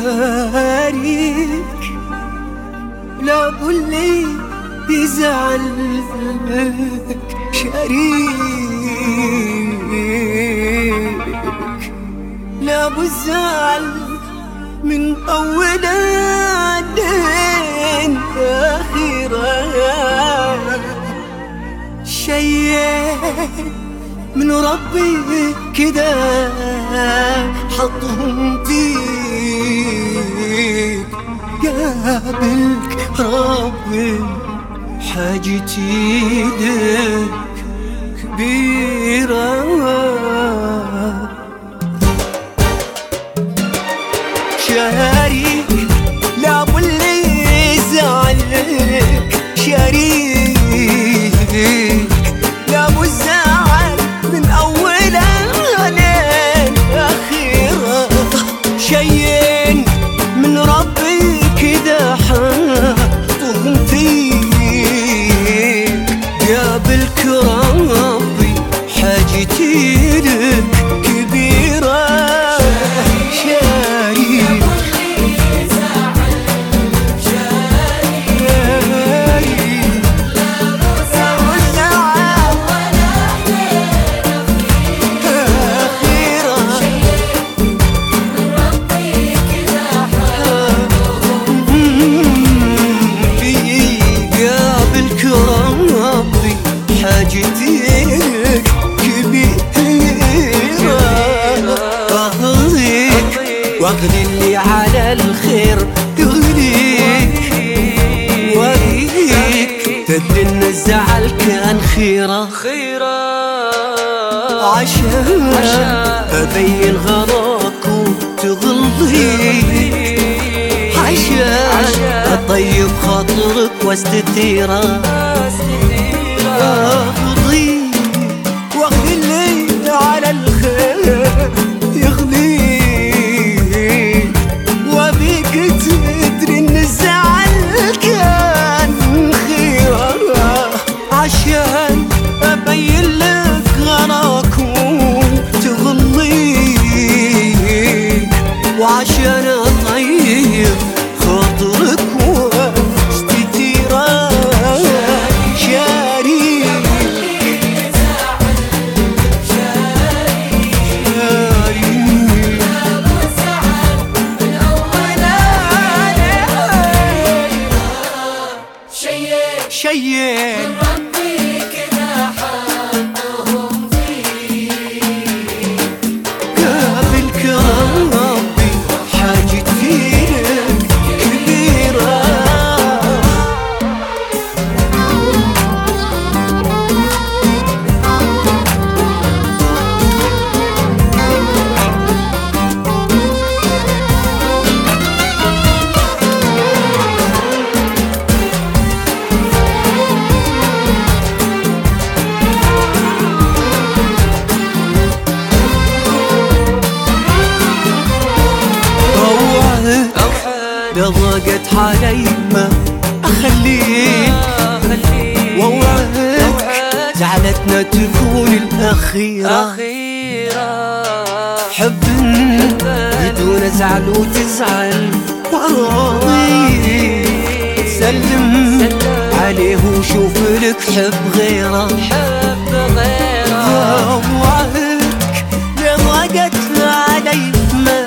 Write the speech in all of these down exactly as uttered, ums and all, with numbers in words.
شاريك لا باللي يزعلك شريك لا بالزعل من أول لين آخره شيء من ربي كده حطهم فيك قابلك ربي حاجتي لك كبيرة شريك لا باللي يزعلك شريك لا بالزعل من أوله لين آخره شيئين من ربي كده حطهم فيك قابلك ربي حاجتي لك كبيرة شريك حاجتك كبيرة أهضيك واخذ اللي على الخير يغليك وأبيك تدري إن الزعل كان خيرة عشان أبين غراك وتغليك عشان أطيب خاطرك واستثيرك أغضيك واخذ الليل على الخير يغليك وابيك تدري ان الزعل كان خيرة عشان ابين لك غراك وتغليك وعشان اطيب خاطرك شيء من ربي كده حطهم فيك قابلك ربي حاجتي لك كبيرة ضاقت علي ما أخليك ووعدك زعلتنا تكون الأخيرة حب بدون زعل وتزعل وراضي سلم عليه وشوف لك حب غيره ووعدك ضاقت علي ما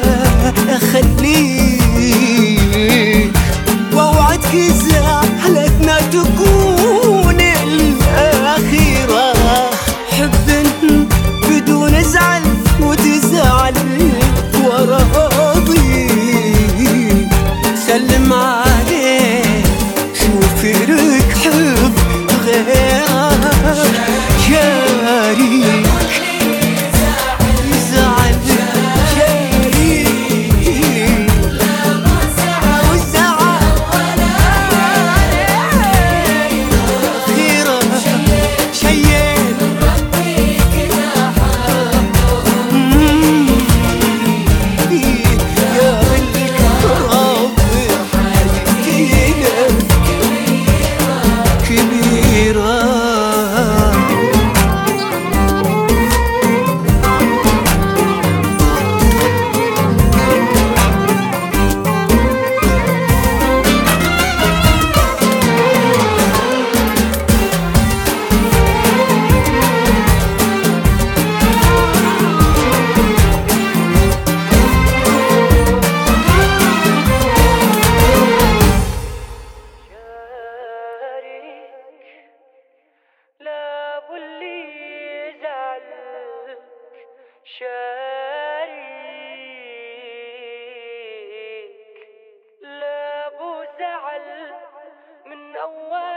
أخليك ووعدك زعلتنا تكون الأخيرة حب بدون زعل وتزعل وراضي سلم عليه شوف لك حب غيره شريك زعل شريك الزعل من أول